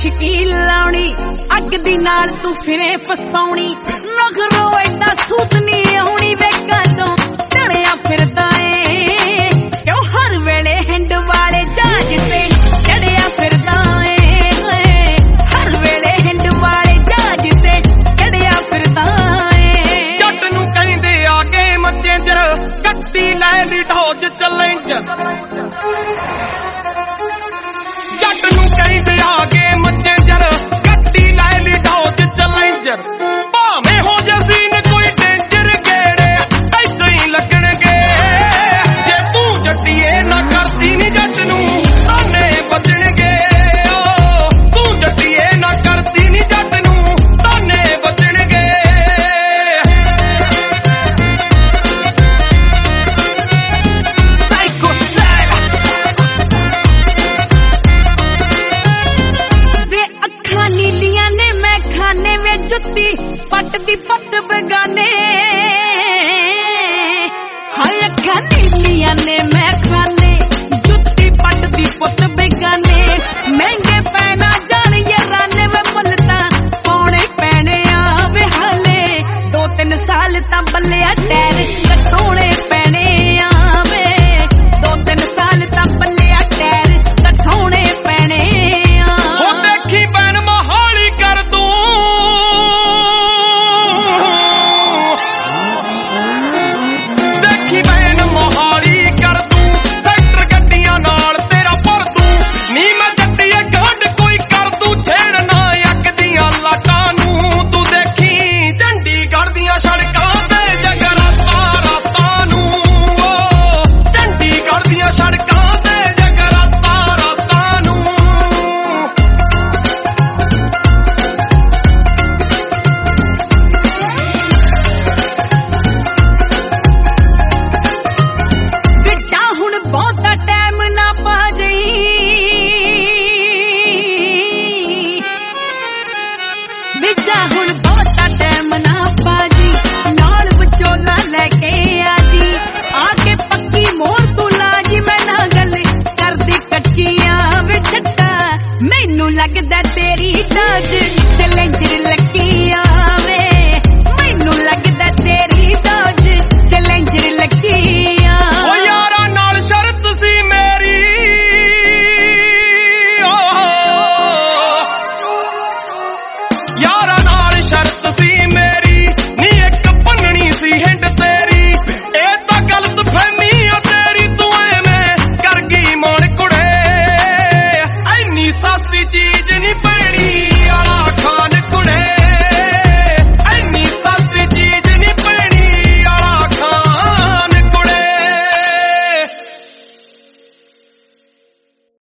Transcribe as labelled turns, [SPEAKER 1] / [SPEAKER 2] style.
[SPEAKER 1] ਸ਼ਕੀਲ ਲਾਉਣੀ ਅੱਗ ਦੀ ਨਾਲ ਤੂੰ ਫਿਰੇ ਫਸਾਉਣੀ ਨਖਰੋ ਐਡਾ ਸੂਤ ਨਹੀਂ ਆਉਣੀ ਵੇਖਾਂ ਤੋਂ ਚੜਿਆ ਫਿਰਦਾ ਏ ਕਿਉਂ ਹਰ ਵੇਲੇ ਹਿੰਡ ਵਾਲੇ ਜਹਾਜ਼ ਤੇ ਚੜਿਆ ਫਿਰਦਾ ਏ ਹਰ ਵੇਲੇ ਹਿੰਡ ਵਾਲੇ ਜਹਾਜ਼ ਤੇ ਚੜਿਆ ਫਿਰਦਾ ਏ
[SPEAKER 2] ਜੱਟ ਨੂੰ ਕਹਿੰਦੇ ਆ ਗੇਮ ਚੇਂਜਰ ਕੱਟੀ ਲੈ ਲਿਟੋਜ ਚੈਲੰਜਰ ਜੱਟ ਨੂੰ ਕਹਿੰਦੇ ਆ ਗੇਮ ਚੇਂਜਰ ਕੱਟੀ ਲੈ ਲਿਟੋਜ ਚੈਲੰਜਰ ਭਾਵੇਂ ਹੋ ਜੇ ਸੀਨ ਕੋਈ ਡੇਂਜਰ ਗੇੜੇ ਏਦਾਂ ਹੀ ਲੱਗਣਗੇ ਜੇ ਤੂੰ ਜੱਟੀਏ ਨਾ ਕਰਦੀ ਨੀ ਜੱਟ ਨੂੰ ਤਾਨੇ ਵੱਜਣਗੇ ਤੂੰ ਜੱਟੀਏ ਨਾ ਕਰਦੀ ਨੀ ਜੱਟ ਨੂੰ ਤਾਨੇ ਵੱਜਣਗੇ
[SPEAKER 1] ਨੀਲੀਆਂ ਨੇ ਮੈਂ ਖਾਨੇ ਵੇ ਜੁੱਤੀ ਪੱਟ ਦੀ ਪੱਤ ਬਗਾਨੇ ਹਾਏ ਅੱਖਾਂ ਨੀਲੀਆਂ ਨੇ ਮੈਂ ਖਾਨੇ ਜੁੱਤੀ ਪੱਟ ਦੀ ਪੁੱਤ ਬਗਾਨੇ ਮਹਿੰਗੇ ਪੈਣਾ ਜਾਣ ਯਾਰਾਨੇ ਵੇ ਮੁੱਲ ਤਾਂ ਪਾਉਣੇ ਪੈਣੇ ਆ ਵੇ ਹਾਲੇ 2-3 ਸਾਲ ਤਾਂ ਬੱਲਿਆ ਟੈਰ ਕਟਾਉਣੇ ਪੈਣੇ ਆ ਵੇ 2-3 ਸਾਲ ਤਾਂ ਬੱਲਿਆ ਟੈਰ ਕਟਾਉਣੇ ਪੈਣੇ ਆ
[SPEAKER 2] ਉਹ ਦੇਖੀ ਪੈਣ ਮਹਾਲੀ ਕਰ ਦੂੰ ਦੇਖੀ ਪੈਣ ਮਹਾਲੀ ਕਰ ਦੂੰ ਸੈਕਟਰ ਗੱਡੀਆਂ ਨਾਲ ਤੇਰਾ ਭਰ ਦੂੰ ਨੀ ਮੈਂ ਜੱਟੀਏ ਗਾਂਢ ਕੋਈ ਕਰ ਦੂੰ ਛੇੜ ਨਾ ਅੱਗ ਦੀਆਂ ਲਾਟਾਂ ਨੂੰ ਤੂੰ ਦੇਖੀ ਚੰਡੀਗੜ੍ਹ ਦੀਆਂ ਸੜਕਾਂ ਤੇ ਜਗਰਾਤਾ ਰਾਤਾਂ ਨੂੰ ਚੰਡੀਗੜ੍ਹ ਦੀਆਂ ਸੜਕਾਂ ਤੇ ਜਗਰਾਤਾ ਰਾਤਾਂ ਨੂੰ
[SPEAKER 1] ਜਾ ਹੁਣ ਬਹੁਤਾ ਟਾਈਮ ਨਾ ਪਾ ਜਈ ਜਾ ਹੁਣ ਬਹੁਤਾ ਟਾਈਮ ਨਾ ਪਾ ਜੀ ਨਾਲ ਵਿਚੋਲਾ ਲੈ ਕੇ ਆ ਜੀ ਆ ਕੇ ਪੱਕੀ ਮੋਰ ਤੂੰ ਲਾ ਜੀ ਮੈਂ ਨਾ ਗੱਲ ਕਰਦੀ ਕੱਚੀਆਂ ਵੇ ਛੱਟਾ ਮੈਨੂੰ ਲੱਗਦਾ ਤੇਰੀ ਡੋਜ ਚੈਲੰਜਰ ਲੱਗੀਆਂ ਵੇ ਮੈਨੂੰ ਲੱਗਦਾ ਤੇਰੀ ਡੋਜ ਚੈਲੰਜਰ ਲੱਗੀਆਂ
[SPEAKER 2] ਓ ਯਾਰਾਂ ਨਾਲ ਸ਼ਰਤ ਸੀ ਮੇਰੀ ਯਾਰਾਂ ਨਾਲ ਸ਼ਰਤ ਸੀ ਮੇਰੀ ਨੀ ਇੱਕ ਭੰਨਣੀ ਸੀ ਹਿੰਡ ਤੇਰੀ ਇਹ ਤਾਂ ਗਲਤ ਫਹਿਮੀ ਆ ਤੇਰੀ ਤੂੰ ਐਵੇਂ ਕਰ ਗਈ ਮੋਣ ਕੁੜੇ ਐਨੀ ਸਸਤੀ ਚੀਜ਼ ਨਹੀਂ ਪੈਣੀ